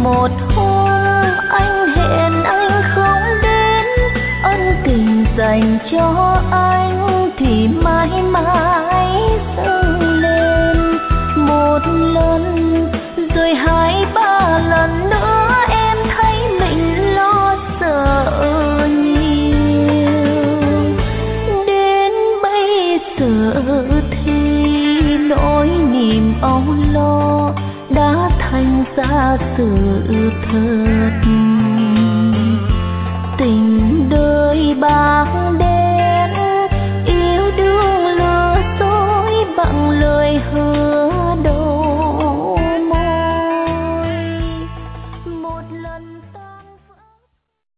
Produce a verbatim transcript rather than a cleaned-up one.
một hôm anh hẹn anh không đến, ân tình dành cho anh thì mãi mãi dâng lên. Một lần rồi hai ba lần nữa em thấy mình lo sợ nhiều. Đến bây giờ thì nỗi niềm âu lo đã thành ra sự thật. Tình đời bạc